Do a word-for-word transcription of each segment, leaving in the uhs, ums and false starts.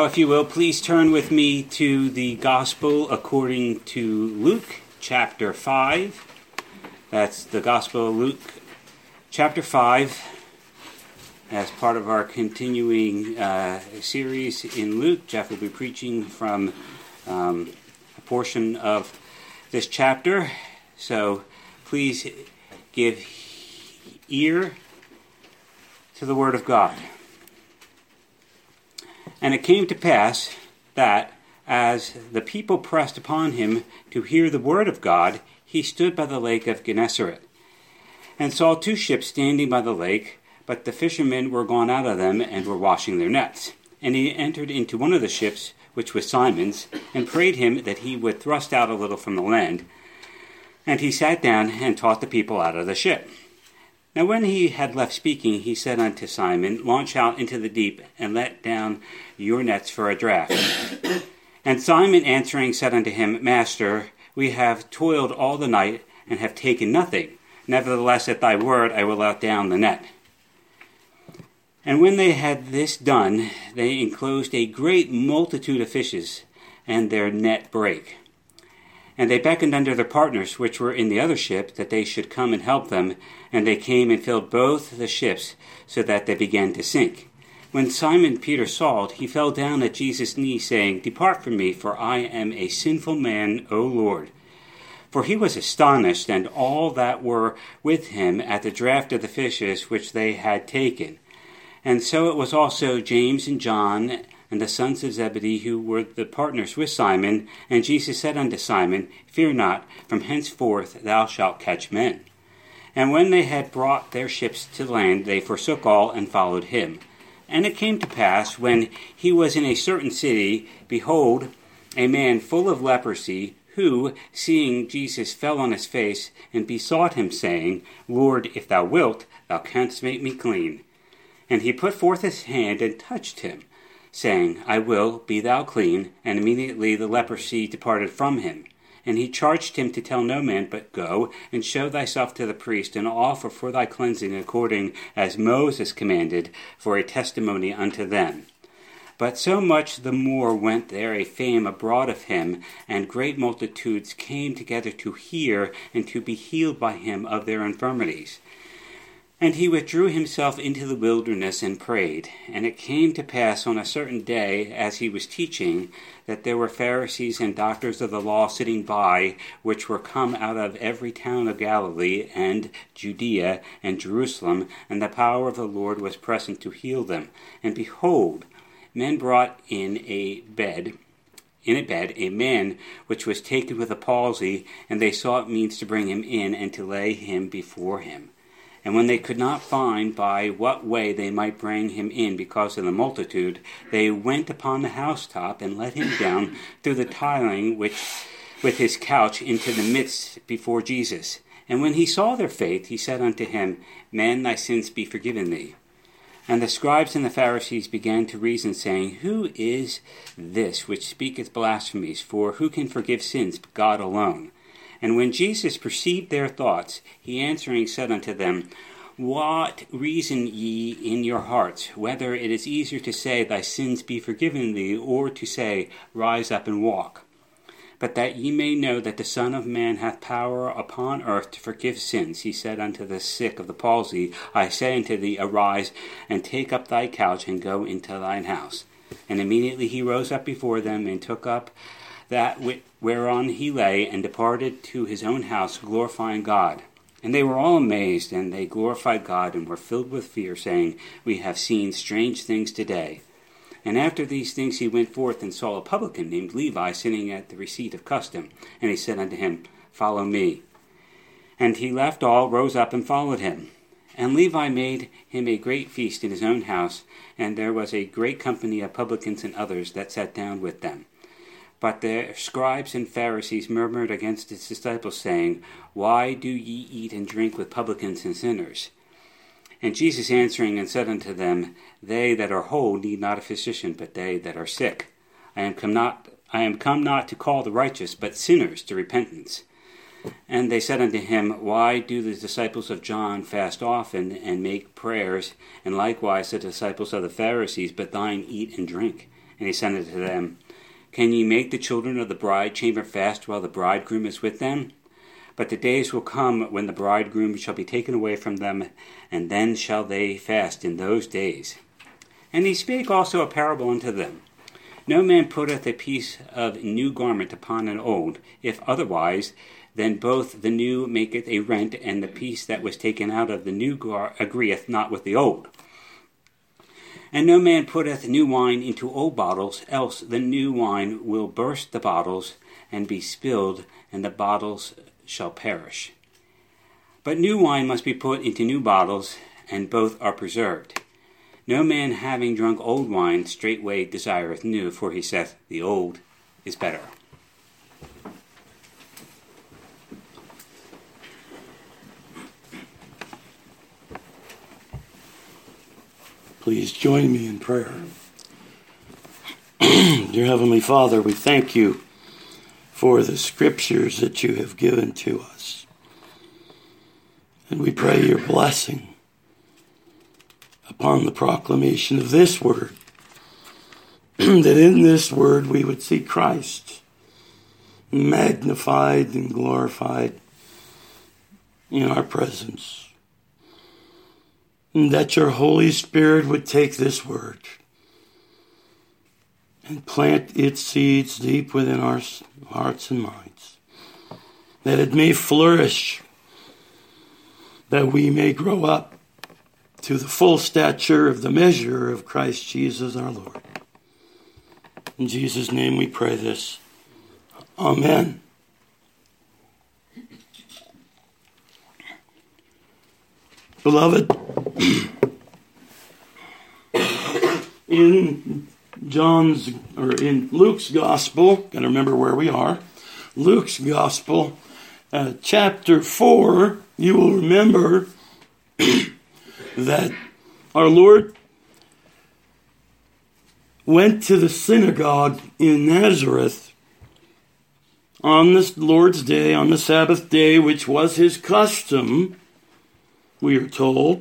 if you will, please turn with me to the Gospel according to Luke, chapter five. That's the Gospel of Luke, chapter five, as part of our continuing uh, series in Luke. Jeff will be preaching from um, a portion of this chapter, so please give ear to the Word of God. And it came to pass that, as the people pressed upon him to hear the word of God, he stood by the lake of Gennesaret, and saw two ships standing by the lake, but the fishermen were gone out of them, and were washing their nets. And he entered into one of the ships, which was Simon's, and prayed him that he would thrust out a little from the land. And he sat down, and taught the people out of the ship. Now when he had left speaking, he said unto Simon, Launch out into the deep, and let down your nets for a draught. And Simon answering said unto him, Master, we have toiled all the night, and have taken nothing. Nevertheless, at thy word I will let down the net. And when they had this done, they enclosed a great multitude of fishes, and their net brake. And they beckoned unto their partners, which were in the other ship, that they should come and help them. And they came and filled both the ships, so that they began to sink. When Simon Peter saw it, he fell down at Jesus' knees, saying, Depart from me, for I am a sinful man, O Lord. For he was astonished, and all that were with him, at the draught of the fishes which they had taken. And so it was also James and John, and the sons of Zebedee, who were the partners with Simon. And Jesus said unto Simon, Fear not, from henceforth thou shalt catch men. And when they had brought their ships to land, they forsook all, and followed him. And it came to pass, when he was in a certain city, behold, a man full of leprosy, who, seeing Jesus, fell on his face, and besought him, saying, Lord, if thou wilt, thou canst make me clean. And he put forth his hand, and touched him, saying, I will, be thou clean. And immediately the leprosy departed from him. And he charged him to tell no man, but go, and show thyself to the priest, and offer for thy cleansing according as Moses commanded, for a testimony unto them. But so much the more went there a fame abroad of him, and great multitudes came together to hear, and to be healed by him of their infirmities. And he withdrew himself into the wilderness and prayed. And it came to pass on a certain day, as he was teaching, that there were Pharisees and doctors of the law sitting by, which were come out of every town of Galilee, and Judea, and Jerusalem, and the power of the Lord was present to heal them. And behold, men brought in a bed, in a bed, a man which was taken with a palsy, and they sought means to bring him in, and to lay him before him. And when they could not find by what way they might bring him in because of the multitude, they went upon the housetop, and let him down through the tiling which, with his couch into the midst before Jesus. And when he saw their faith, he said unto him, Man, thy sins be forgiven thee. And the scribes and the Pharisees began to reason, saying, Who is this which speaketh blasphemies? For who can forgive sins but God alone? And when Jesus perceived their thoughts, he answering said unto them, What reason ye in your hearts, whether it is easier to say, Thy sins be forgiven thee, or to say, Rise up and walk? But that ye may know that the Son of Man hath power upon earth to forgive sins, he said unto the sick of the palsy, I say unto thee, Arise, and take up thy couch, and go into thine house. And immediately he rose up before them, and took up that whereon he lay, and departed to his own house, glorifying God. And they were all amazed, and they glorified God, and were filled with fear, saying, We have seen strange things today. And after these things he went forth, and saw a publican named Levi sitting at the receipt of custom. And he said unto him, Follow me. And he left all, rose up, and followed him. And Levi made him a great feast in his own house, and there was a great company of publicans and others that sat down with them. But the scribes and Pharisees murmured against his disciples, saying, Why do ye eat and drink with publicans and sinners? And Jesus answering and said unto them, They that are whole need not a physician, but they that are sick. I am come not, I am come not to call the righteous, but sinners to repentance. And they said unto him, Why do the disciples of John fast often, and make prayers, and likewise the disciples of the Pharisees, but thine eat and drink? And he said unto them, Can ye make the children of the bride chamber fast while the bridegroom is with them? But the days will come when the bridegroom shall be taken away from them, and then shall they fast in those days. And he spake also a parable unto them. No man putteth a piece of new garment upon an old, if otherwise, then both the new maketh a rent, and the piece that was taken out of the new gar- agreeth not with the old. And no man putteth new wine into old bottles, else the new wine will burst the bottles, and be spilled, and the bottles shall perish. But new wine must be put into new bottles, and both are preserved. No man having drunk old wine straightway desireth new, for he saith, The old is better. Please join me in prayer. Dear Heavenly Father, we thank you for the scriptures that you have given to us. And we pray your blessing upon the proclamation of this word, that in this word we would see Christ magnified and glorified in our presence. And that your Holy Spirit would take this word and plant its seeds deep within our hearts and minds, that it may flourish, that we may grow up to the full stature of the measure of Christ Jesus our Lord. In Jesus' name we pray this. Amen. Beloved, in John's, or in Luke's Gospel, gotta remember where we are, Luke's Gospel, uh, chapter four, you will remember that our Lord went to the synagogue in Nazareth on the Lord's day, on the Sabbath day, which was his custom, we are told.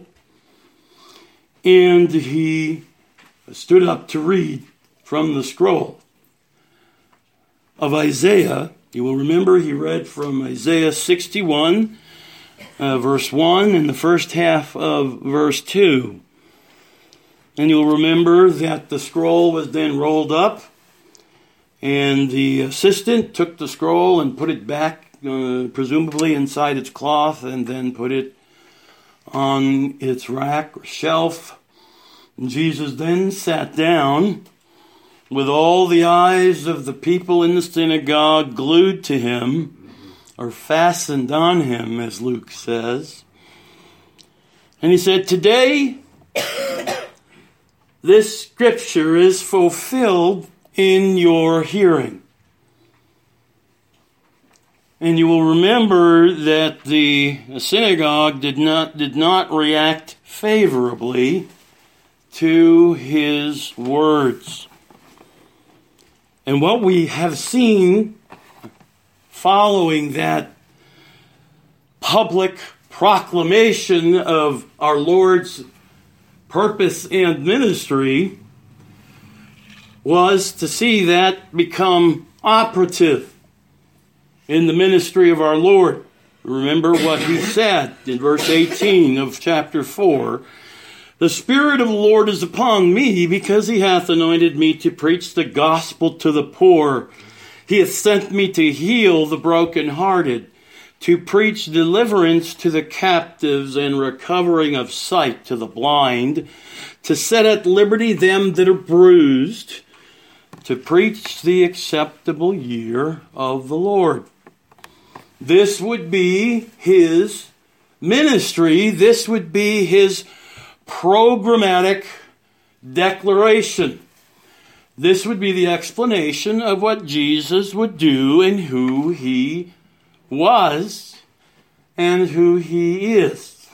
And he stood up to read from the scroll of Isaiah. You will remember he read from Isaiah sixty-one, uh, verse one, and the first half of verse two. And you'll remember that the scroll was then rolled up, and the assistant took the scroll and put it back, uh, presumably inside its cloth, and then put it on its rack or shelf. And Jesus then sat down with all the eyes of the people in the synagogue glued to him, or fastened on him, as Luke says. And he said, Today, this scripture is fulfilled in your hearing. And you will remember that the synagogue did not did not react favorably to his words. And what we have seen following that public proclamation of our Lord's purpose and ministry was to see that become operative in the ministry of our Lord. Remember what he said in verse eighteen of chapter four. The Spirit of the Lord is upon me, because he hath anointed me to preach the gospel to the poor. He hath sent me to heal the brokenhearted, to preach deliverance to the captives and recovering of sight to the blind, to set at liberty them that are bruised, to preach the acceptable year of the Lord. This would be his ministry. This would be his programmatic declaration. This would be the explanation of what Jesus would do and who he was and who he is.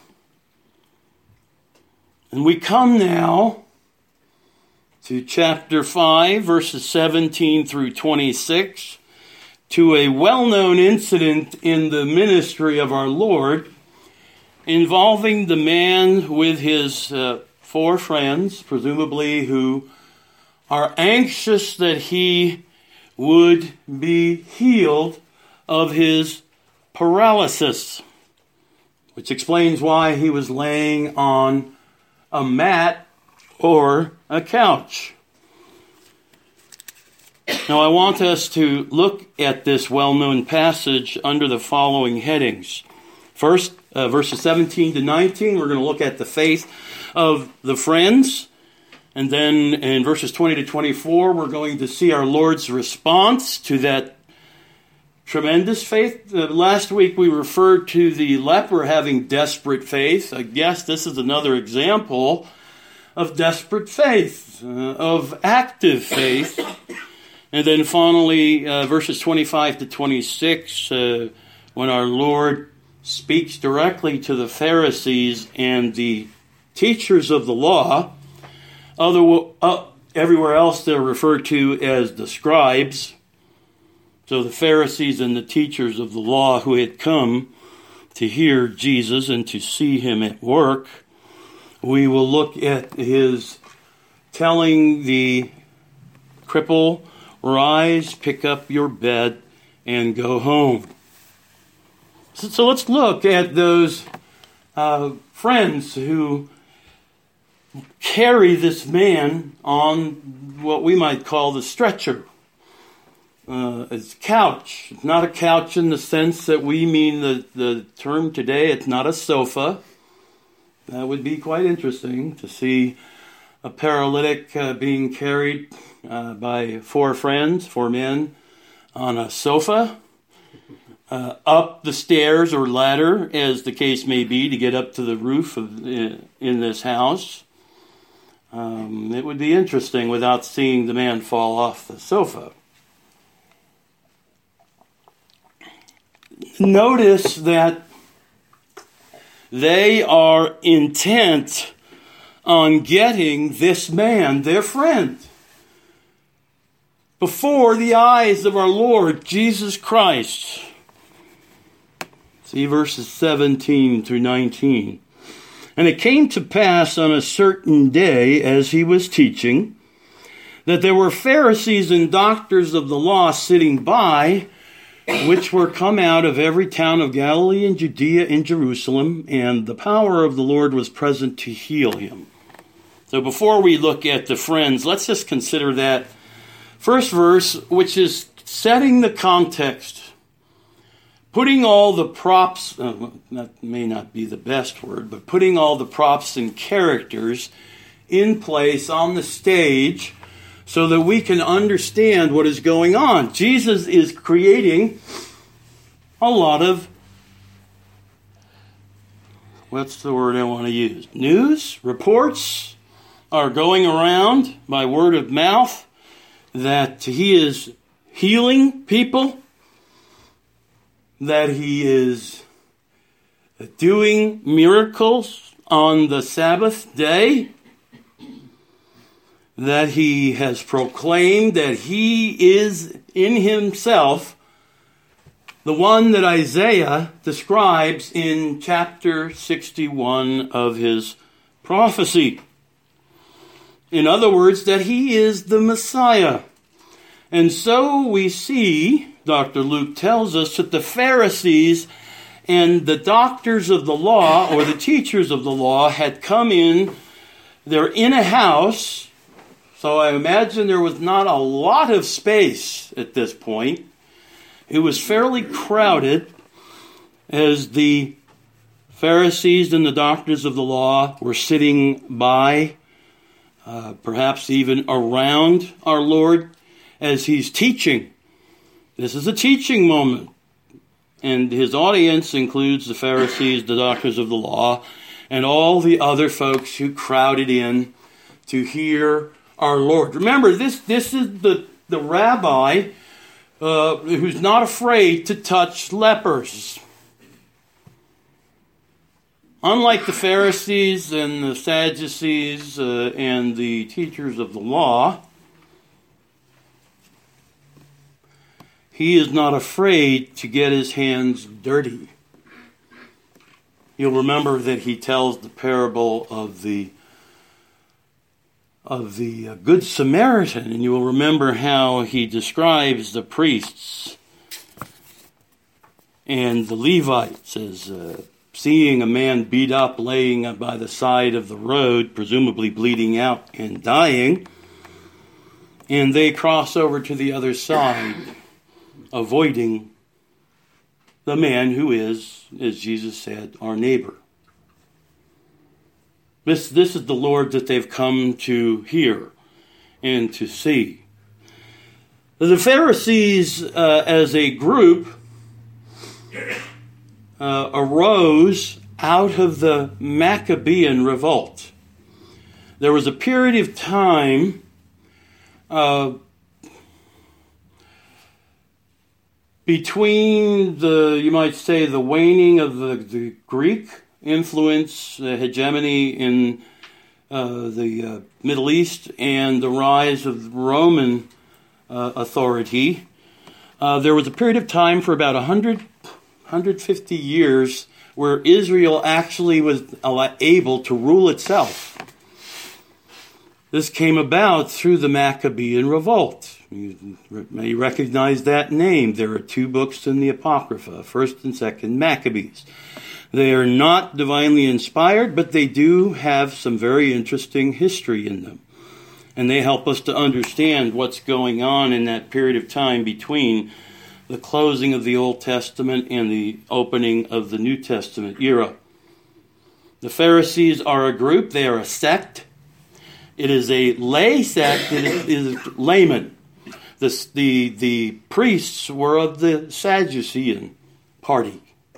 And we come now to chapter five, verses seventeen through twenty-six, to a well-known incident in the ministry of our Lord involving the man with his uh, four friends, presumably who are anxious that he would be healed of his paralysis, which explains why he was laying on a mat or a couch. Now, I want us to look at this well-known passage under the following headings. First, uh, verses seventeen to nineteen, we're going to look at the faith of the friends. And then in verses twenty to twenty-four, we're going to see our Lord's response to that tremendous faith. Uh, last week we referred to the leper having desperate faith. I guess this is another example of desperate faith, uh, of active faith. And then finally, uh, verses twenty-five to twenty-six, uh, when our Lord speaks directly to the Pharisees and the teachers of the law. Other, uh, everywhere else they're referred to as the scribes. So the Pharisees and the teachers of the law who had come to hear Jesus and to see him at work. We will look at his telling the cripple, rise, pick up your bed, and go home. So, so let's look at those uh, friends who carry this man on what we might call the stretcher. Uh, it's couch. It's not a couch in the sense that we mean the, the term today. It's not a sofa. That would be quite interesting to see a paralytic uh, being carried uh, by four friends, four men, on a sofa, uh, up the stairs or ladder, as the case may be, to get up to the roof of uh, in this house. Um, it would be interesting without seeing the man fall off the sofa. Notice that they are intent on getting this man, their friend, before the eyes of our Lord Jesus Christ. See verses seventeen through nineteen. And it came to pass on a certain day, as he was teaching, that there were Pharisees and doctors of the law sitting by, which were come out of every town of Galilee and Judea and Jerusalem, and the power of the Lord was present to heal him. So before we look at the friends, let's just consider that first verse, which is setting the context. Putting all the props, uh, that may not be the best word, but putting all the props and characters in place on the stage so that we can understand what is going on. Jesus is creating a lot of, what's the word I want to use? News, reports are going around by word of mouth that he is healing people, that he is doing miracles on the Sabbath day, that he has proclaimed that he is in himself the one that Isaiah describes in chapter sixty-one of his prophecy. In other words, that he is the Messiah. And so we see, Doctor Luke tells us, that the Pharisees and the doctors of the law, or the teachers of the law, had come in. They're in a house, so I imagine there was not a lot of space at this point. It was fairly crowded as the Pharisees and the doctors of the law were sitting by, uh, perhaps even around our Lord as he's teaching. This is a teaching moment. And his audience includes the Pharisees, the doctors of the law, and all the other folks who crowded in to hear our Lord. Remember, this, this is the, the rabbi uh, who's not afraid to touch lepers. Unlike the Pharisees and the Sadducees uh, and the teachers of the law, he is not afraid to get his hands dirty. You'll remember that he tells the parable of the of the uh, Good Samaritan, and you will remember how he describes the priests and the Levites as uh, seeing a man beat up laying by the side of the road, presumably bleeding out and dying, and they cross over to the other side, avoiding the man who is, as Jesus said, our neighbor. This, this is the Lord that they've come to hear and to see. The Pharisees, uh, as a group, uh, arose out of the Maccabean revolt. There was a period of time uh, between the, you might say, the waning of the, the Greek influence, uh, hegemony in uh, the uh, Middle East, and the rise of Roman uh, authority. Uh, there was a period of time for about one hundred, one hundred fifty years where Israel actually was able to rule itself. This came about through the Maccabean revolt. You may recognize that name. There are two books in the Apocrypha, First and Second Maccabees. They are not divinely inspired, but they do have some very interesting history in them. And they help us to understand what's going on in that period of time between the closing of the Old Testament and the opening of the New Testament era. The Pharisees are a group. They are a sect. It is a lay sect. It is laymen. The, the, the priests were of the Sadducean party.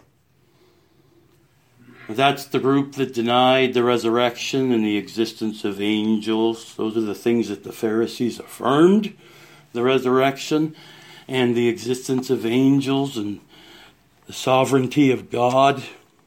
That's the group that denied the resurrection and the existence of angels. Those are the things that the Pharisees affirmed, the resurrection and the existence of angels and the sovereignty of God.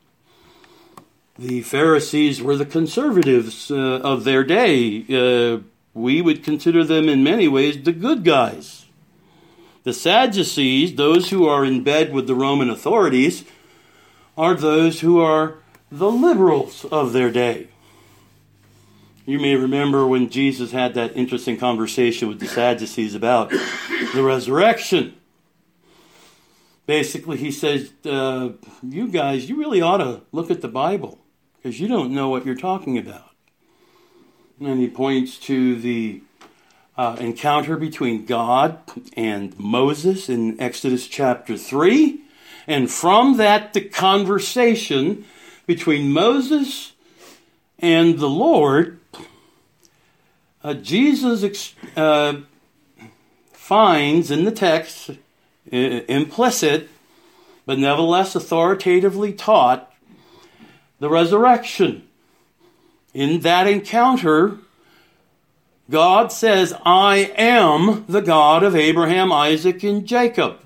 The Pharisees were the conservatives uh, of their day. Uh, we would consider them in many ways the good guys. The Sadducees, those who are in bed with the Roman authorities, are those who are the liberals of their day. You may remember when Jesus had that interesting conversation with the Sadducees about the resurrection. Basically, he says, uh, you guys, you really ought to look at the Bible, because you don't know what you're talking about. And he points to the uh, encounter between God and Moses in Exodus chapter three. And from that, the conversation between Moses and the Lord, uh, Jesus uh, finds in the text, uh, implicit, but nevertheless authoritatively taught, the resurrection. In that encounter, God says, I am the God of Abraham, Isaac, and Jacob.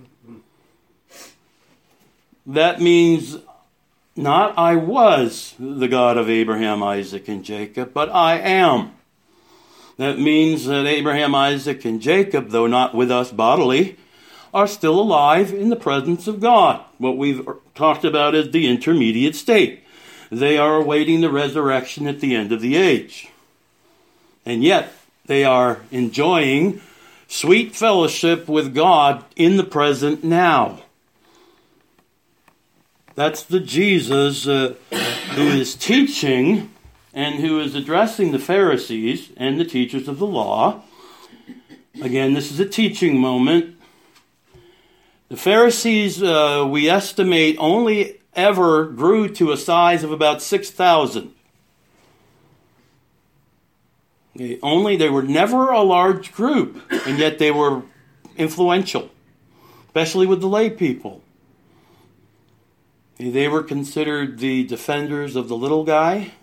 That means not I was the God of Abraham, Isaac, and Jacob, but I am. That means that Abraham, Isaac, and Jacob, though not with us bodily, are still alive in the presence of God. What we've talked about is the intermediate state. They are awaiting the resurrection at the end of the age. And yet, they are enjoying sweet fellowship with God in the present now. That's the Jesus uh, who is teaching and who is addressing the Pharisees and the teachers of the law. Again, this is a teaching moment. The Pharisees, uh, we estimate, only ever grew to a size of about six thousand. Okay, only, they were never a large group, and yet they were influential, especially with the lay people. They were considered the defenders of the little guy,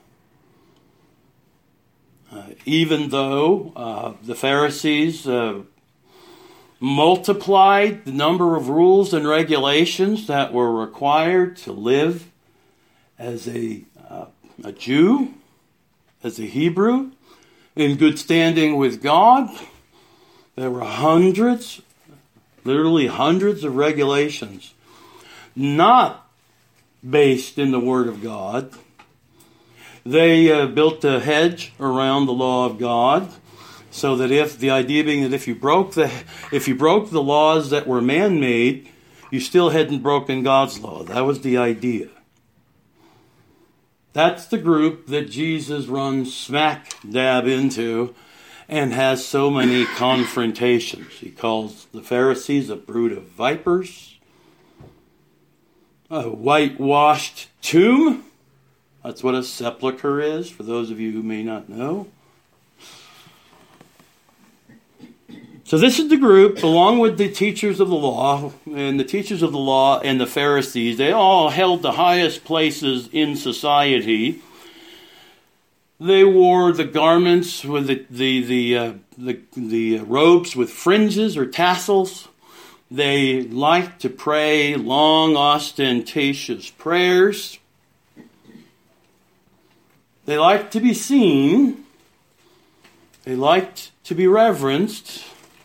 uh, even though uh, the Pharisees uh, multiplied the number of rules and regulations that were required to live as a, uh, a Jew, as a Hebrew, in good standing with God. There were hundreds, literally hundreds of regulations, not based in the Word of God. They uh, built a hedge around the law of God, so that if the idea being that if you broke the if you broke the laws that were man-made, you still hadn't broken God's law. That was the idea. That's the group that Jesus runs smack dab into and has so many confrontations. He calls the Pharisees a brood of vipers, a whitewashed tomb. That's what a sepulcher is, for those of you who may not know. So this is the group, along with the teachers of the law, and the teachers of the law and the Pharisees. They all held the highest places in society. They wore the garments with the the the uh, the, the robes with fringes or tassels. They liked to pray long, ostentatious prayers. They liked to be seen. They liked to be reverenced.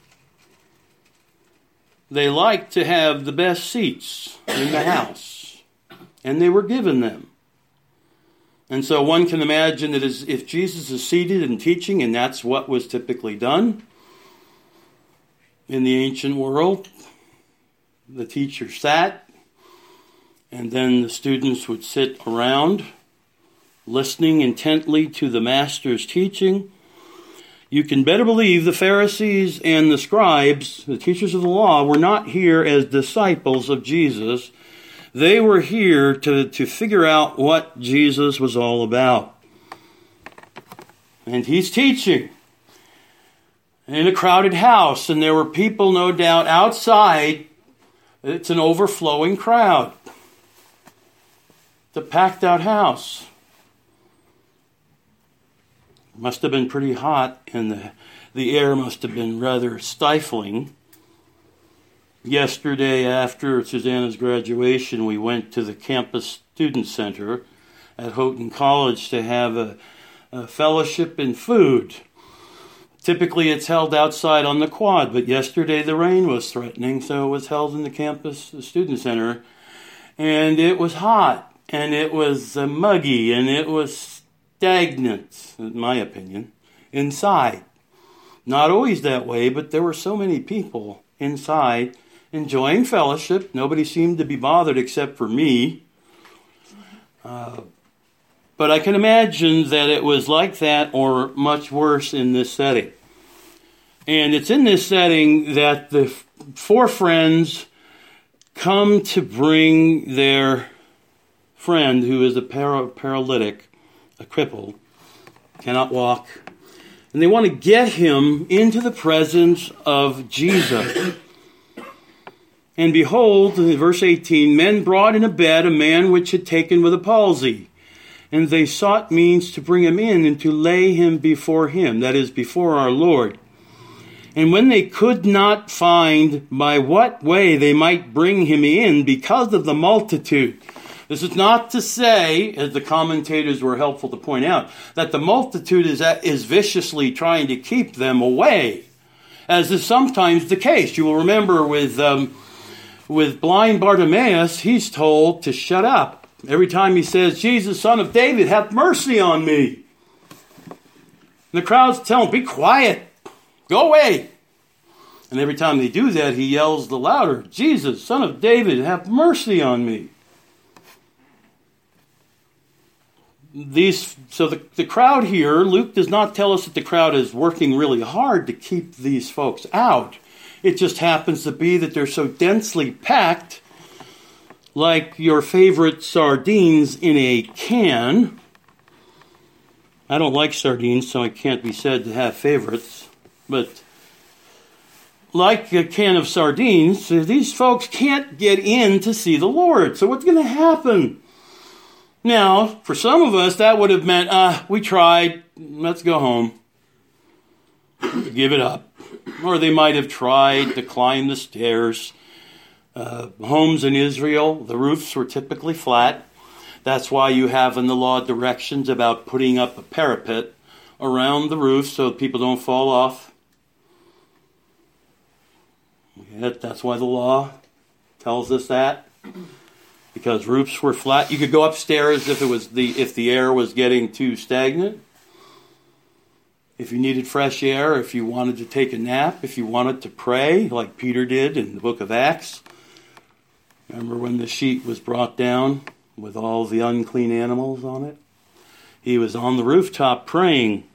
They liked to have the best seats in the house, and they were given them. And so one can imagine that as if Jesus is seated and teaching, and that's what was typically done in the ancient world, the teacher sat, and then the students would sit around, listening intently to the master's teaching. You can better believe the Pharisees and the scribes, the teachers of the law, were not here as disciples of Jesus. They were here to, to figure out what Jesus was all about. And he's teaching in a crowded house, and there were people, no doubt, outside. It's an overflowing crowd. It's a packed out house. Must have been pretty hot, and the, the air must have been rather stifling. Yesterday, after Susanna's graduation, we went to the campus student center at Houghton College to have a, a fellowship in food. Typically, it's held outside on the quad, but yesterday the rain was threatening, so it was held in the campus student center. And it was hot, and it was uh, muggy, and it was stagnant, in my opinion, inside. Not always that way, but there were so many people inside enjoying fellowship. Nobody seemed to be bothered except for me. Uh, but I can imagine that it was like that or much worse in this setting. And it's in this setting that the f- four friends come to bring their friend, who is a para- paralytic, a cripple, cannot walk, and they want to get him into the presence of Jesus. And behold, in verse eighteen, men brought in a bed a man which had taken with a palsy, and they sought means to bring him in and to lay him before him, that is, before our Lord. And when they could not find by what way they might bring him in because of the multitude. This is not to say, as the commentators were helpful to point out, that the multitude is, is viciously trying to keep them away, as is sometimes the case. You will remember with, um, with blind Bartimaeus, he's told to shut up. Every time he says, Jesus, son of David, have mercy on me. And the crowds tell him, be quiet, go away. And every time they do that, he yells the louder, Jesus, son of David, have mercy on me. These, so the, the crowd here, Luke does not tell us that the crowd is working really hard to keep these folks out. It just happens to be that they're so densely packed, like your favorite sardines in a can. I don't like sardines, so I can't be said to have favorites. But like a can of sardines, these folks can't get in to see the Lord. So what's going to happen? Now, for some of us, that would have meant, ah, we tried, let's go home. Give it up. Or they might have tried to climb the stairs. Uh, homes in Israel, the roofs were typically flat. That's why you have in the law directions about putting up a parapet around the roof so people don't fall off. That's why the law tells us that. because roofs were flat. You could go upstairs if it was the if the air was getting too stagnant. If you needed fresh air, if you wanted to take a nap, if you wanted to pray, like Peter did in the book of Acts. Remember when the sheet was brought down with all the unclean animals on it? He was on the rooftop praying.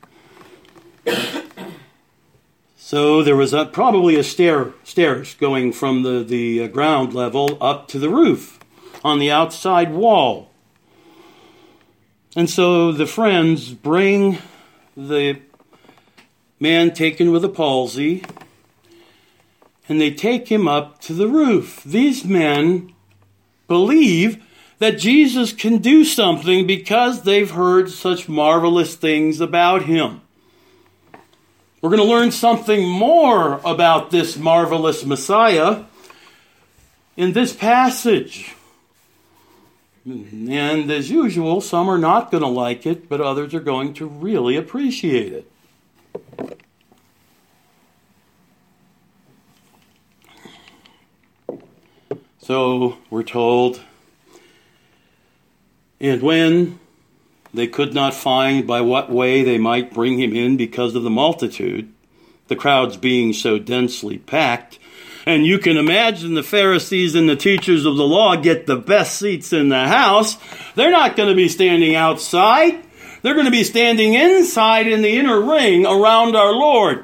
So there was a, probably a stair, stairs going from the, the ground level up to the roof on the outside wall. And so the friends bring the man taken with a palsy, and they take him up to the roof. These men believe that Jesus can do something because they've heard such marvelous things about him. We're going to learn something more about this marvelous Messiah in this passage. And as usual, some are not going to like it, but others are going to really appreciate it. So we're told, and when they could not find by what way they might bring him in because of the multitude, the crowds being so densely packed, and you can imagine the Pharisees and the teachers of the law get the best seats in the house. They're not going to be standing outside. They're going to be standing inside in the inner ring around our Lord.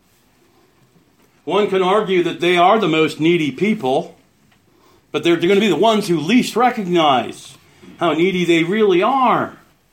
One can argue that they are the most needy people, but they're going to be the ones who least recognize how needy they really are.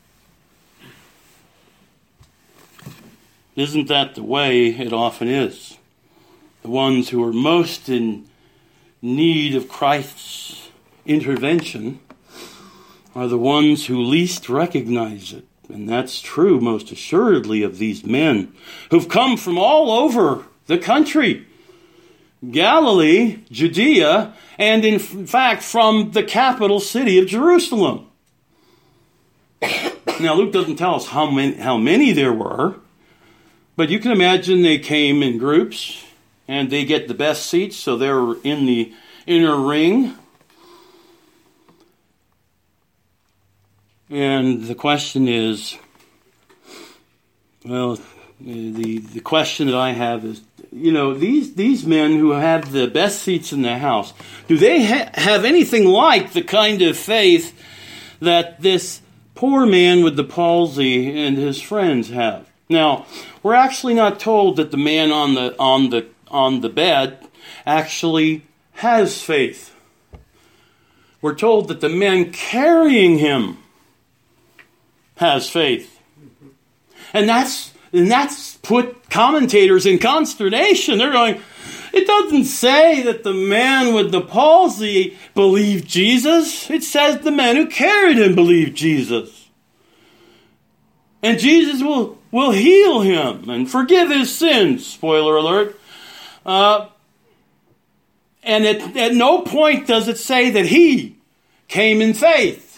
Isn't that the way it often is? The ones who are most in need of Christ's intervention are the ones who least recognize it. And that's true most assuredly of these men who've come from all over the country. Galilee, Judea, and in fact from the capital city of Jerusalem. Now Luke doesn't tell us how many, how many there were, but you can imagine they came in groups and they get the best seats, so they're in the inner ring. And the question is, well, the, the question that I have is, you know, these, these men who have the best seats in the house, do they ha- have anything like the kind of faith that this poor man with the palsy and his friends have? Now, we're actually not told that the man on the on the on the bed actually has faith. We're told that the man carrying him has faith. And that's and that's put commentators in consternation. They're going, it doesn't say that the man with the palsy believed Jesus. It says the man who carried him believed Jesus. And Jesus will, will heal him and forgive his sins. Spoiler alert. Uh, and at, at no point does it say that he came in faith.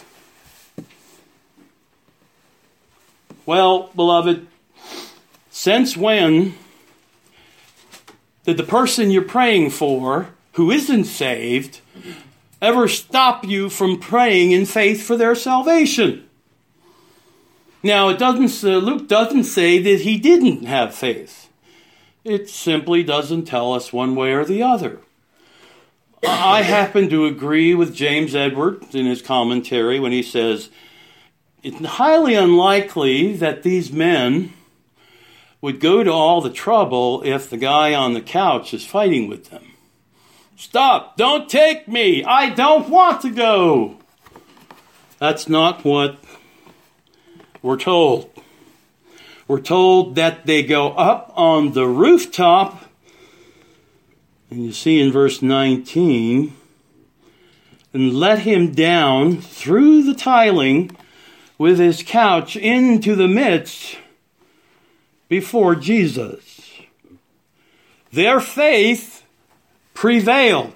Well, beloved, since when did the person you're praying for, who isn't saved, ever stop you from praying in faith for their salvation? Now, it doesn't. Uh, Luke doesn't say that he didn't have faith. It simply doesn't tell us one way or the other. I happen to agree with James Edwards in his commentary when he says, it's highly unlikely that these men would go to all the trouble if the guy on the couch is fighting with them. Stop! Don't take me! I don't want to go! That's not what we're told. We're told that they go up on the rooftop, and you see in verse nineteen, and let him down through the tiling with his couch into the midst before Jesus. Their faith prevailed.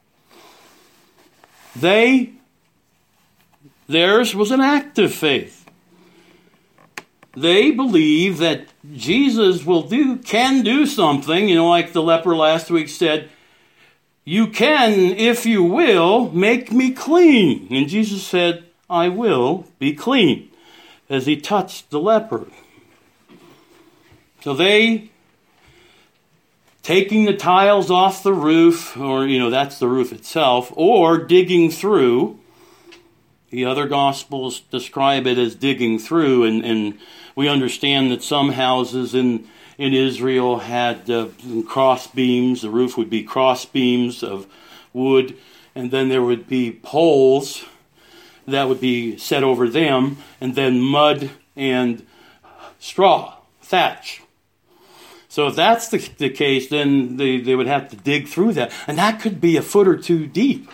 They, theirs was an active faith. They believe that Jesus will do, can do something, you know, like the leper last week said, you can, if you will, make me clean. And Jesus said, I will be clean, as he touched the leper. So they, taking the tiles off the roof, or, you know, that's the roof itself, or digging through. The other Gospels describe it as digging through, and, and we understand that some houses in, in Israel had uh, cross beams. The roof would be cross beams of wood, and then there would be poles that would be set over them, and then mud and straw, thatch. So if that's the, the case, then they, they would have to dig through that. And that could be a foot or two deep.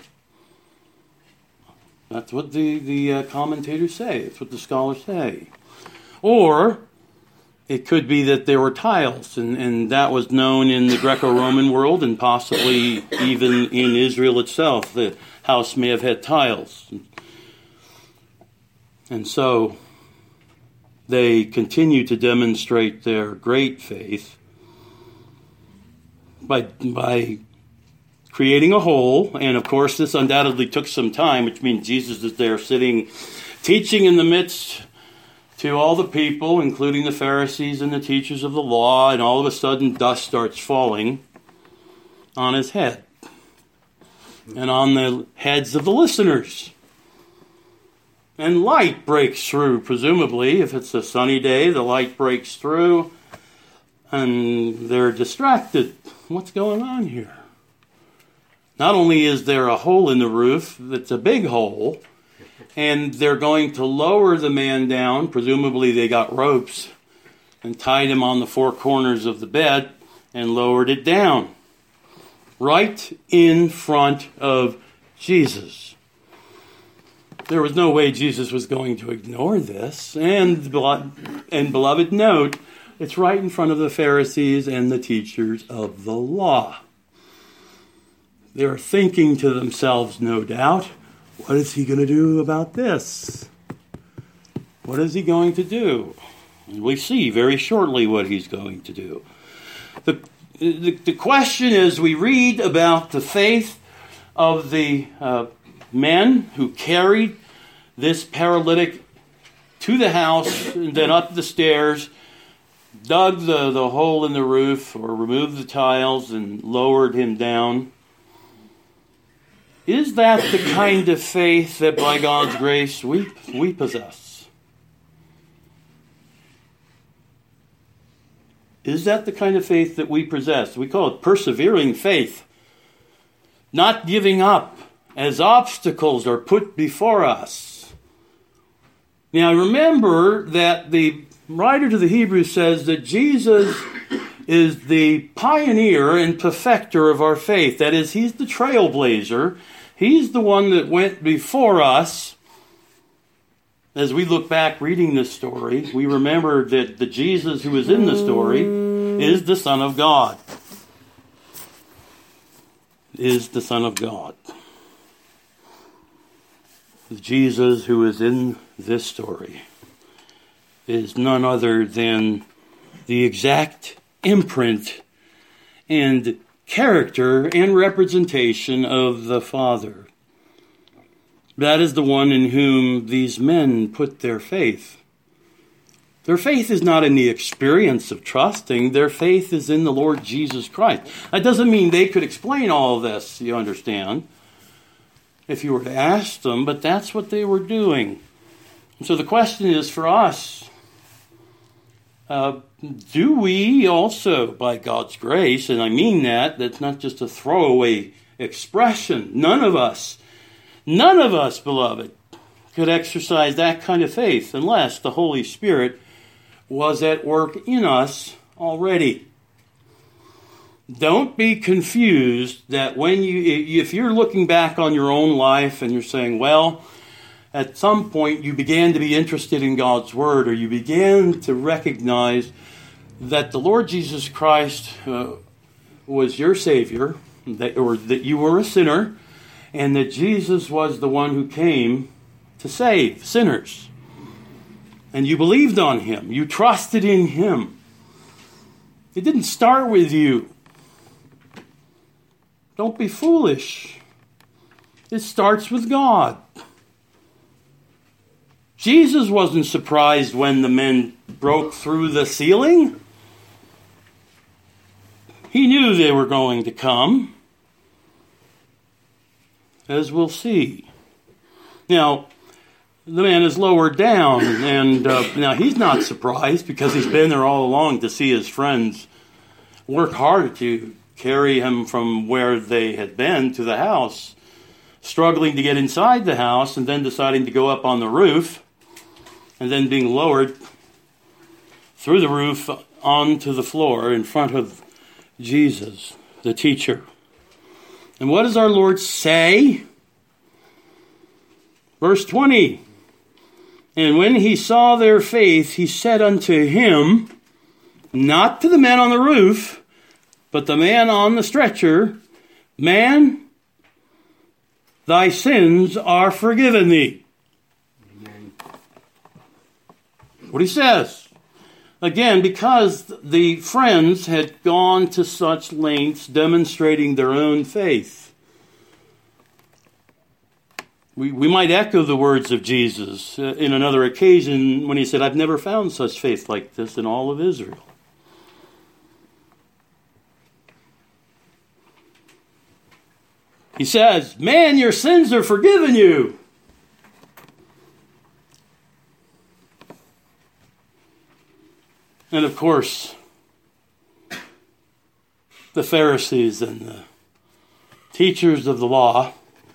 That's what the, the uh, commentators say. That's what the scholars say. Or it could be that there were tiles, and, and that was known in the Greco-Roman world and possibly even in Israel itself. The house may have had tiles. And so they continue to demonstrate their great faith by by creating a hole. And of course, this undoubtedly took some time, which means Jesus is there sitting, teaching in the midst to all the people, including the Pharisees and the teachers of the law, and all of a sudden dust starts falling on his head and on the heads of the listeners. And light breaks through, presumably. If it's a sunny day, the light breaks through, and they're distracted. What's going on here? Not only is there a hole in the roof, that's a big hole, and they're going to lower the man down. Presumably they got ropes and tied him on the four corners of the bed and lowered it down right in front of Jesus. There was no way Jesus was going to ignore this. And, and beloved, note, it's right in front of the Pharisees and the teachers of the law. They're thinking to themselves, no doubt, what is he going to do about this? What is he going to do? And we see very shortly what he's going to do. The, the, the question is, we read about the faith of the uh, men who carried this paralytic to the house and then up the stairs, dug the, the hole in the roof or removed the tiles and lowered him down. Is that the kind of faith that by God's grace we, we possess? Is that the kind of faith that we possess? We call it persevering faith. Not giving up as obstacles are put before us. Now remember that the writer to the Hebrews says that Jesus is the pioneer and perfecter of our faith. That is, he's the trailblazer. He's the one that went before us. As we look back reading this story, we remember that the Jesus who is in the story is the Son of God. Is the Son of God. The Jesus who is in this story is none other than the exact imprint and character and representation of the Father. That is the one in whom these men put their faith. Their faith is not in the experience of trusting. Their faith is in the Lord Jesus Christ. That doesn't mean they could explain all of this, you understand, if you were to ask them, but that's what they were doing. And so the question is for us, uh, do we also, by God's grace, and I mean that, that's not just a throwaway expression, none of us, none of us, beloved, could exercise that kind of faith unless the Holy Spirit was at work in us already. Don't be confused that when you, if you're looking back on your own life and you're saying, well, at some point you began to be interested in God's Word, or you began to recognize that the Lord Jesus Christ uh, was your Savior, that, or that you were a sinner, and that Jesus was the one who came to save sinners. And you believed on Him. You trusted in Him. It didn't start with you. Don't be foolish. It starts with God. Jesus wasn't surprised when the men broke through the ceiling. He knew they were going to come, as we'll see. Now, the man is lowered down, and uh, now he's not surprised because he's been there all along to see his friends work hard to carry him from where they had been to the house, struggling to get inside the house, and then deciding to go up on the roof, and then being lowered through the roof onto the floor in front of Jesus, the teacher. And what does our Lord say? Verse twenty. And when he saw their faith, he said unto him, not to the man on the roof, but the man on the stretcher, Man, thy sins are forgiven thee. Amen. What he says. Again, because the friends had gone to such lengths demonstrating their own faith. We, we might echo the words of Jesus in another occasion when he said, I've never found such faith like this in all of Israel. He says, man, your sins are forgiven you. And of course, the Pharisees and the teachers of the law,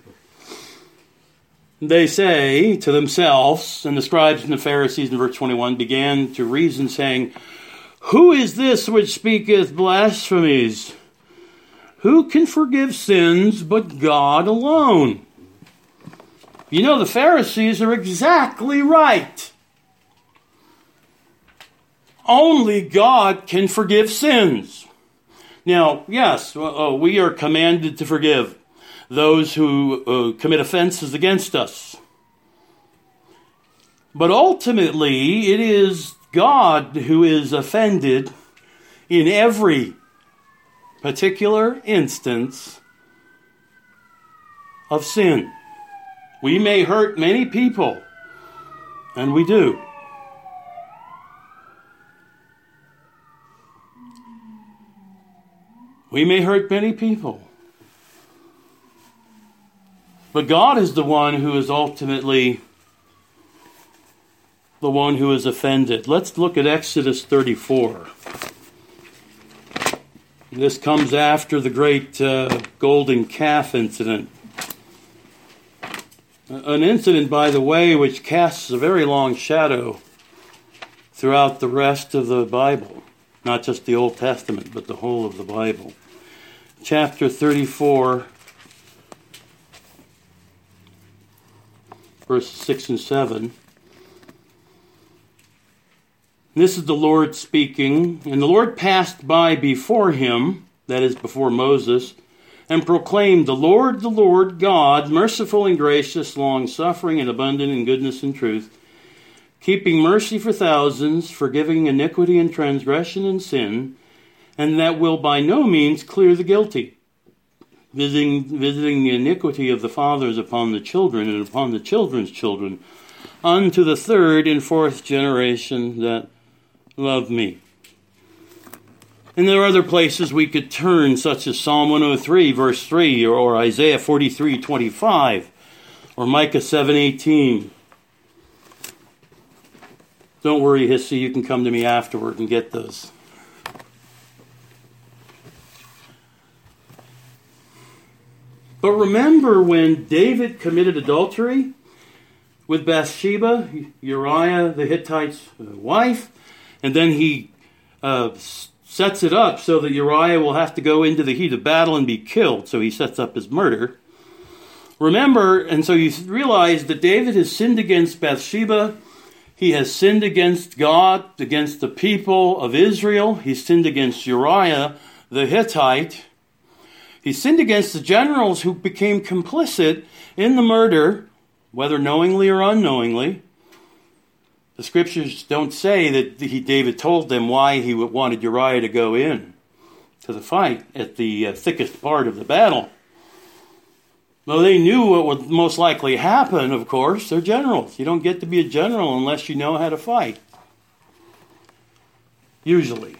they say to themselves, and the scribes and the Pharisees in verse twenty-one began to reason, saying, who is this which speaketh blasphemies? Who can forgive sins but God alone? You know, the Pharisees are exactly right. Only God can forgive sins. Now, yes, uh, we are commanded to forgive those who uh, commit offenses against us. But ultimately, it is God who is offended in every particular instance of sin. We may hurt many people, and we do. We may hurt many people. But God is the one who is ultimately the one who is offended. Let's look at Exodus thirty-four. This comes after the great uh, golden calf incident. An incident, by the way, which casts a very long shadow throughout the rest of the Bible. Not just the Old Testament, but the whole of the Bible. Chapter thirty-four, verses six and seven. This is the Lord speaking. And the Lord passed by before him, that is, before Moses, and proclaimed, the Lord, the Lord God, merciful and gracious, long-suffering and abundant in goodness and truth, keeping mercy for thousands, forgiving iniquity and transgression and sin, and that will by no means clear the guilty, visiting, visiting the iniquity of the fathers upon the children and upon the children's children, unto the third and fourth generation that love me. And there are other places we could turn, such as Psalm one oh three, verse three, or, or Isaiah forty-three, twenty-five, or Micah seven, eighteen. Don't worry, Hissy, you can come to me afterward and get those. But remember when David committed adultery with Bathsheba, Uriah the Hittite's wife, and then he uh, sets it up so that Uriah will have to go into the heat of battle and be killed, so he sets up his murder. Remember, and so you realize that David has sinned against Bathsheba. He has sinned against God, against the people of Israel. He's sinned against Uriah the Hittite. He sinned against the generals who became complicit in the murder, whether knowingly or unknowingly. The scriptures don't say that he, David told them why he wanted Uriah to go in. to the fight at the uh, thickest part of the battle. Well, they knew what would most likely happen, of course. They're generals. You don't get to be a general unless you know how to fight. Usually.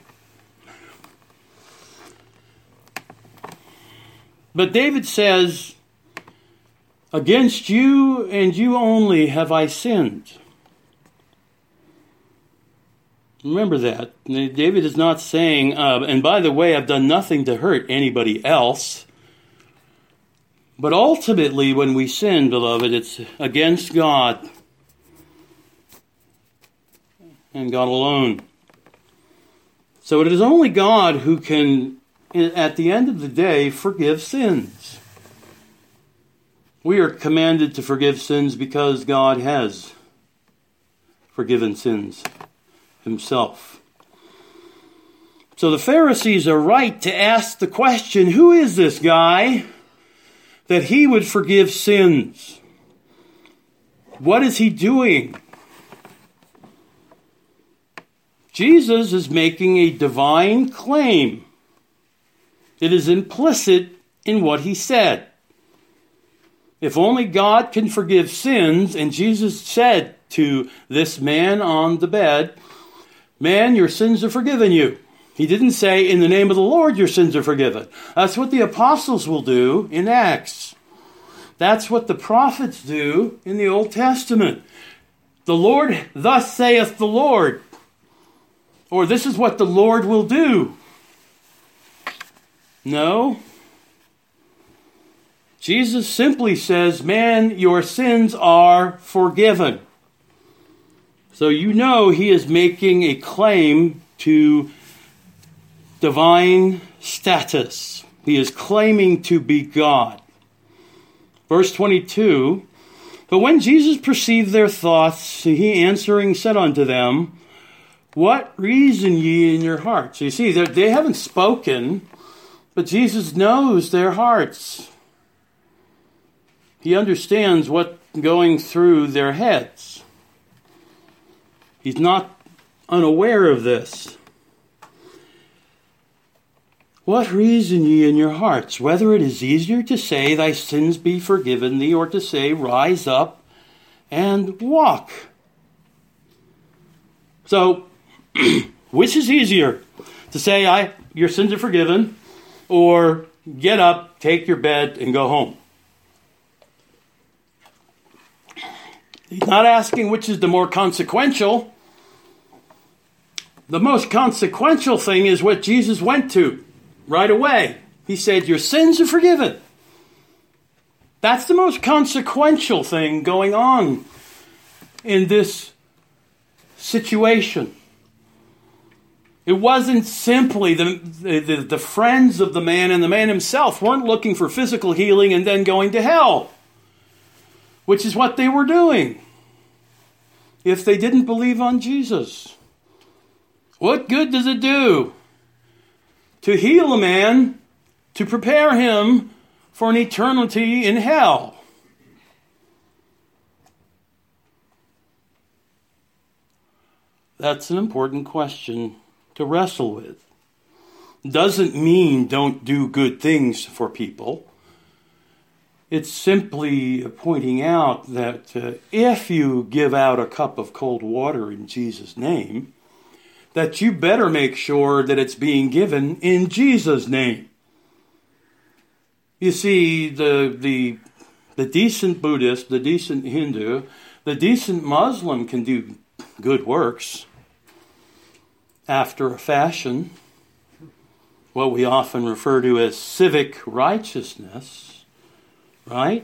But David says, against you and you only have I sinned. Remember that. David is not saying, uh, and by the way, I've done nothing to hurt anybody else. But ultimately, when we sin, beloved, it's against God and God alone. So it is only God who can, at the end of the day, forgive sins. We are commanded to forgive sins because God has forgiven sins himself. So the Pharisees are right to ask the question, who is this guy that he would forgive sins? What is he doing? Jesus is making a divine claim. It is implicit in what he said. If only God can forgive sins, and Jesus said to this man on the bed, man, your sins are forgiven you. He didn't say, in the name of the Lord, your sins are forgiven. That's what the apostles will do in Acts. That's what the prophets do in the Old Testament. The Lord, thus saith the Lord. Or this is what the Lord will do. No. Jesus simply says, man, your sins are forgiven. So you know he is making a claim to divine status. He is claiming to be God. Verse twenty-two, but when Jesus perceived their thoughts, he answering said unto them, what reason ye in your hearts? So you see, they haven't spoken, but Jesus knows their hearts. He understands what's going through their heads. He's not unaware of this. What reason ye in your hearts, whether it is easier to say, thy sins be forgiven thee, or to say, rise up and walk? So, which is easier? To say, I, your sins are forgiven, or get up, take your bed, and go home? He's not asking which is the more consequential. The most consequential thing is what Jesus went to right away. He said, your sins are forgiven. That's the most consequential thing going on in this situation. It wasn't simply the, the, the friends of the man and the man himself weren't looking for physical healing and then going to hell, which is what they were doing if they didn't believe on Jesus. What good does it do to heal a man to prepare him for an eternity in hell? That's an important question to wrestle with. Doesn't mean don't do good things for people. It's simply pointing out that uh, if you give out a cup of cold water in Jesus' name, that you better make sure that it's being given in Jesus' name. You see, the, the, the decent Buddhist, the decent Hindu, the decent Muslim can do good works after a fashion, what we often refer to as civic righteousness, right?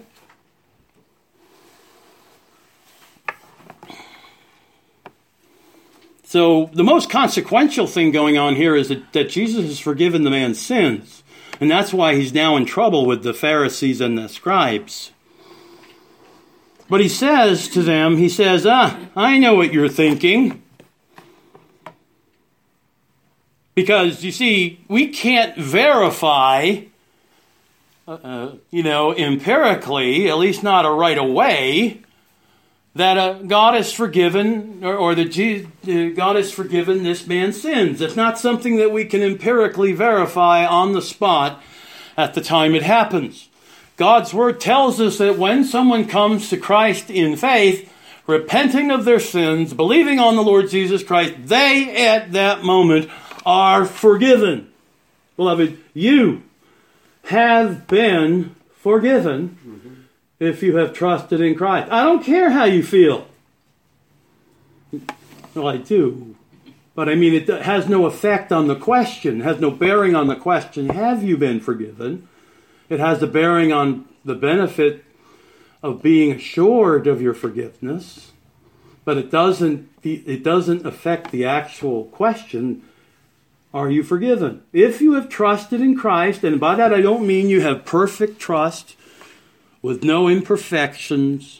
So the most consequential thing going on here is that, that Jesus has forgiven the man's sins. And that's why he's now in trouble with the Pharisees and the scribes. But he says to them, he says, ah, I know what you're thinking. Because, you see, we can't verify, uh, you know, empirically, at least not right away, that uh, God has forgiven, or, or that Jesus, uh, God has forgiven this man's sins. It's not something that we can empirically verify on the spot at the time it happens. God's word tells us that when someone comes to Christ in faith, repenting of their sins, believing on the Lord Jesus Christ, they at that moment are forgiven. Beloved, you have been forgiven mm-hmm. if you have trusted in Christ. I don't care how you feel. Well, I do. But I mean, it has no effect on the question, has no bearing on the question, have you been forgiven? It has the bearing on the benefit of being assured of your forgiveness, but it doesn't, it doesn't affect the actual question, are you forgiven? If you have trusted in Christ, and by that I don't mean you have perfect trust with no imperfections.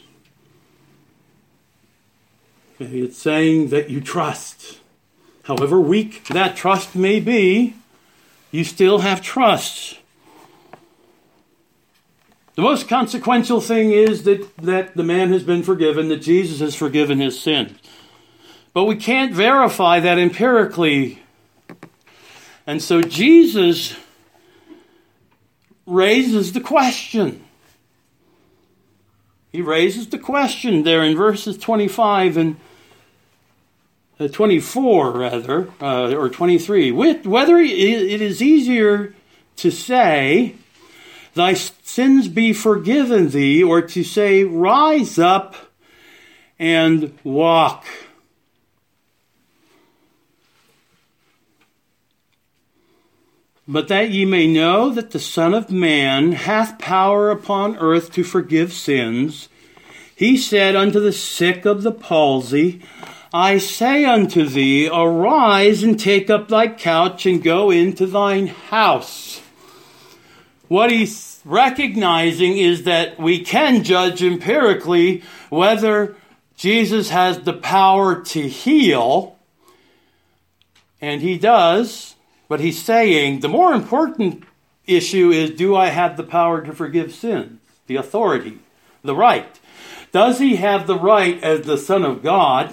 Okay, it's saying that you trust. However weak that trust may be, you still have trust. The most consequential thing is that, that the man has been forgiven, that Jesus has forgiven his sins. But we can't verify that empirically. And so Jesus raises the question. He raises the question there in verses twenty-five and uh, twenty-four, rather, uh, or twenty-three. With, whether it is easier to say, thy sins be forgiven thee, or to say, rise up and walk. But that ye may know that the Son of Man hath power upon earth to forgive sins, he said unto the sick of the palsy, I say unto thee, arise and take up thy couch and go into thine house. What he's recognizing is that we can judge empirically whether Jesus has the power to heal, and he does. But he's saying the more important issue is, do I have the power to forgive sins? The authority, the right. Does he have the right as the Son of God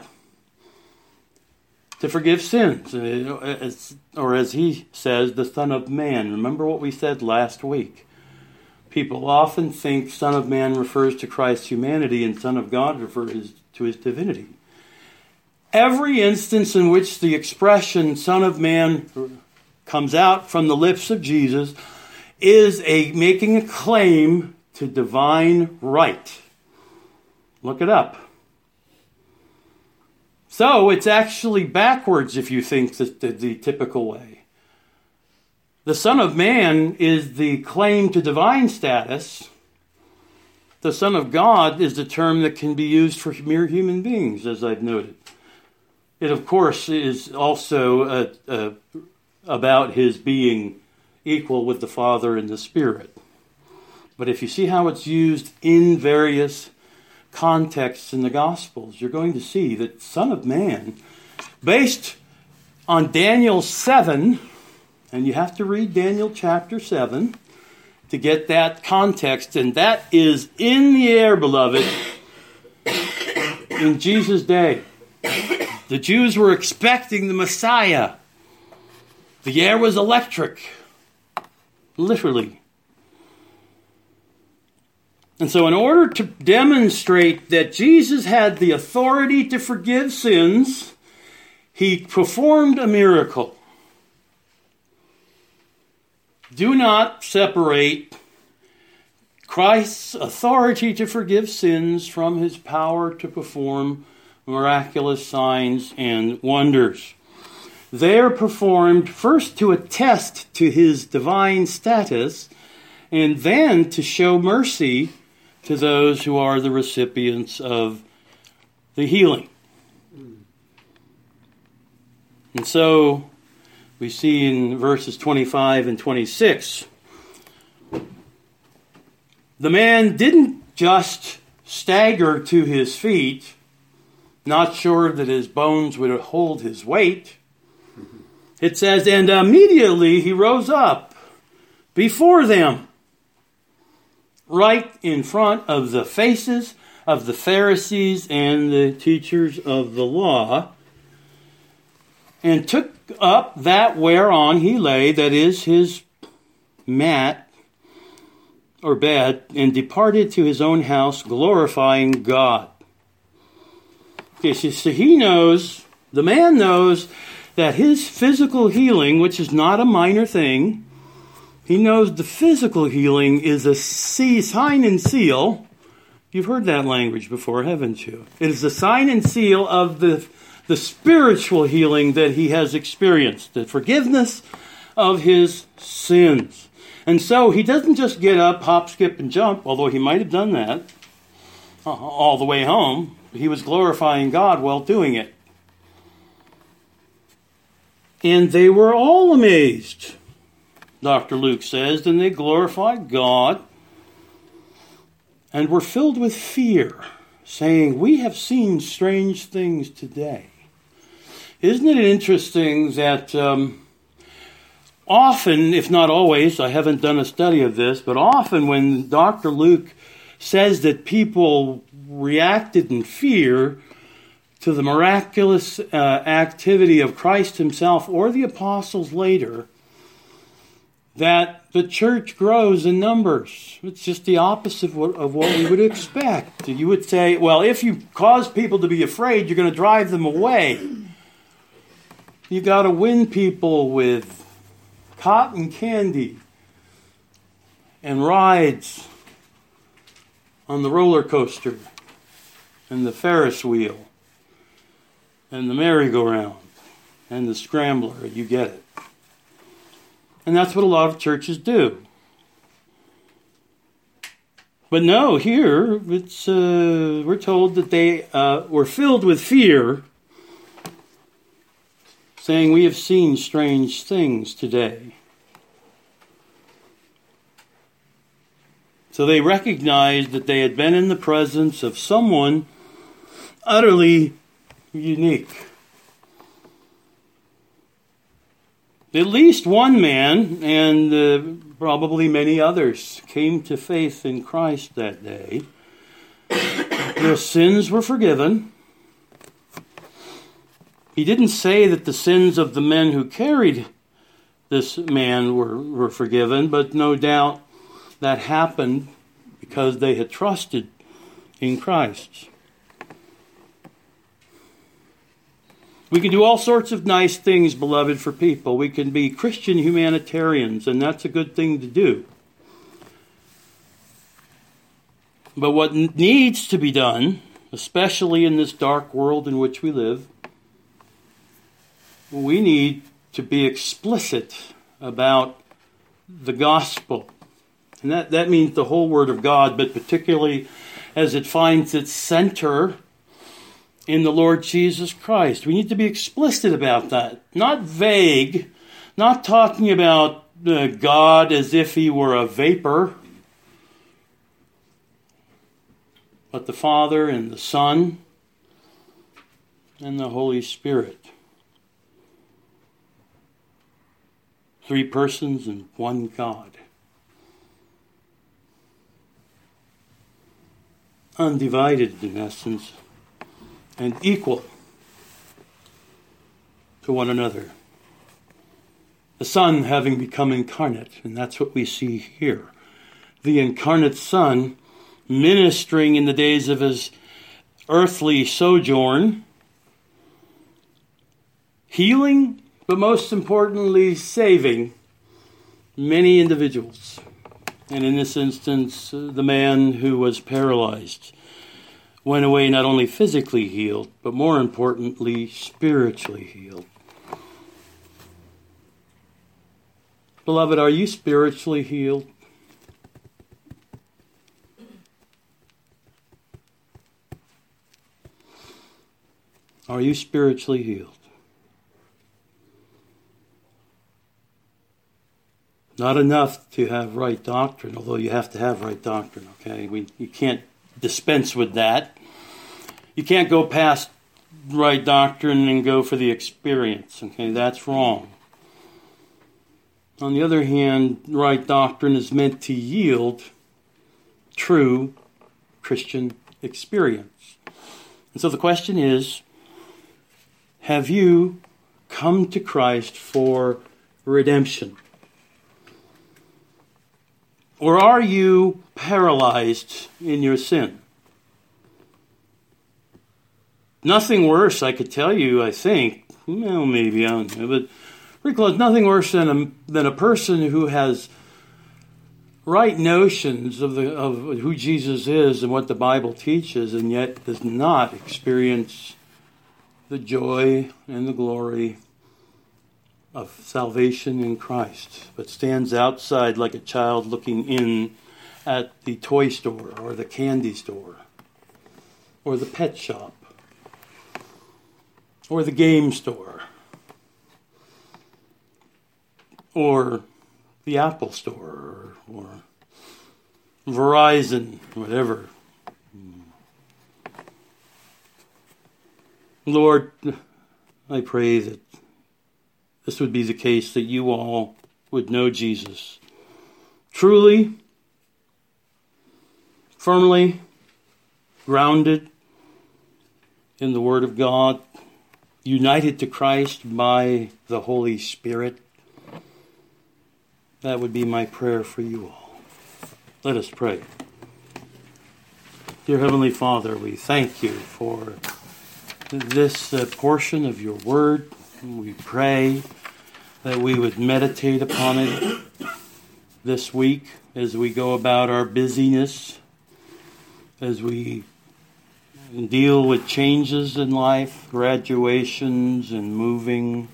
to forgive sins? Or as he says, the Son of Man. Remember what we said last week. People often think Son of Man refers to Christ's humanity and Son of God refers to his divinity. Every instance in which the expression Son of Man comes out from the lips of Jesus is a making a claim to divine right. Look it up. So it's actually backwards if you think the, the, the typical way. The Son of Man is the claim to divine status. The Son of God is the term that can be used for mere human beings, as I've noted. It, of course, is also a, a about his being equal with the Father and the Spirit. But if you see how it's used in various contexts in the Gospels, you're going to see that Son of Man, based on Daniel seven, and you have to read Daniel chapter seven to get that context, and that is in the air, beloved, in Jesus' day. The Jews were expecting the Messiah. The air was electric, literally. And so in order to demonstrate that Jesus had the authority to forgive sins, he performed a miracle. Do not separate Christ's authority to forgive sins from his power to perform miraculous signs and wonders. They are performed first to attest to his divine status, and then to show mercy to those who are the recipients of the healing. And so we see in verses twenty-five and twenty-six, the man didn't just stagger to his feet, not sure that his bones would hold his weight. It says, and immediately he rose up before them, right in front of the faces of the Pharisees and the teachers of the law, and took up that whereon he lay, that is his mat or bed, and departed to his own house, glorifying God. Okay, so he knows, the man knows that his physical healing, which is not a minor thing, he knows the physical healing is a sign and seal. You've heard that language before, haven't you? It is a sign and seal of the, the spiritual healing that he has experienced, the forgiveness of his sins. And so he doesn't just get up, hop, skip, and jump, although he might have done that all the way home. He was glorifying God while doing it. And they were all amazed, Doctor Luke says, and they glorified God and were filled with fear, saying, "We have seen strange things today." Isn't it interesting that um, often, if not always, I haven't done a study of this, but often when Doctor Luke says that people reacted in fear to the miraculous uh, activity of Christ himself or the apostles later, that the church grows in numbers. It's just the opposite of what, of what we would expect. You would say, well, if you cause people to be afraid, you're going to drive them away. You got to win people with cotton candy and rides on the roller coaster and the Ferris wheel and the merry-go-round and the scrambler. You get it. And that's what a lot of churches do. But no, here it's uh, we're told that they uh, were filled with fear, saying, "We have seen strange things today." So they recognized that they had been in the presence of someone utterly unique. At least one man, and uh, probably many others, came to faith in Christ that day. Their sins were forgiven. He didn't say that the sins of the men who carried this man were, were forgiven, but no doubt that happened because they had trusted in Christ. We can do all sorts of nice things, beloved, for people. We can be Christian humanitarians, and that's a good thing to do. But what needs to be done, especially in this dark world in which we live, we need to be explicit about the gospel. And that, that means the whole Word of God, but particularly as it finds its center in the Lord Jesus Christ. We need to be explicit about that. Not vague, not talking about uh, God as if he were a vapor, but the Father and the Son and the Holy Spirit. Three persons and one God. Undivided in essence, and equal to one another. The Son having become incarnate, and that's what we see here. The incarnate Son ministering in the days of his earthly sojourn, healing, but most importantly, saving many individuals. And in this instance, the man who was paralyzed went away not only physically healed, but more importantly, spiritually healed. Beloved, are you spiritually healed? Are you spiritually healed? Not enough to have right doctrine, although you have to have right doctrine, okay? We, you can't dispense with that. You can't go past right doctrine and go for the experience, okay? That's wrong. On the other hand, right doctrine is meant to yield true Christian experience. And so the question is, have you come to Christ for redemption? Or are you paralyzed in your sin? Nothing worse, I could tell you, I think, well, maybe, I don't know, but pretty close, nothing worse than a, than a person who has right notions of the of who Jesus is and what the Bible teaches, and yet does not experience the joy and the glory of salvation in Christ, but stands outside like a child looking in at the toy store or the candy store or the pet shop or the game store or the Apple store or, or Verizon, whatever. Lord, I pray that this would be the case, that you all would know Jesus truly, firmly grounded in the Word of God, united to Christ by the Holy Spirit. That would be my prayer for you all. Let us pray. Dear Heavenly Father, we thank you for this uh, portion of your Word. We pray that we would meditate upon it this week as we go about our busyness, as we deal with changes in life, graduations and moving,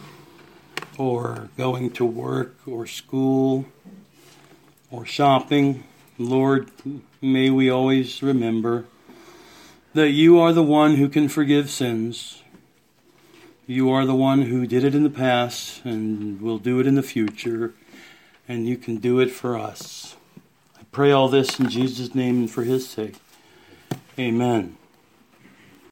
or going to work or school or shopping. Lord, may we always remember that you are the one who can forgive sins. You are the one who did it in the past and will do it in the future, and you can do it for us. I pray all this in Jesus' name and for his sake. Amen.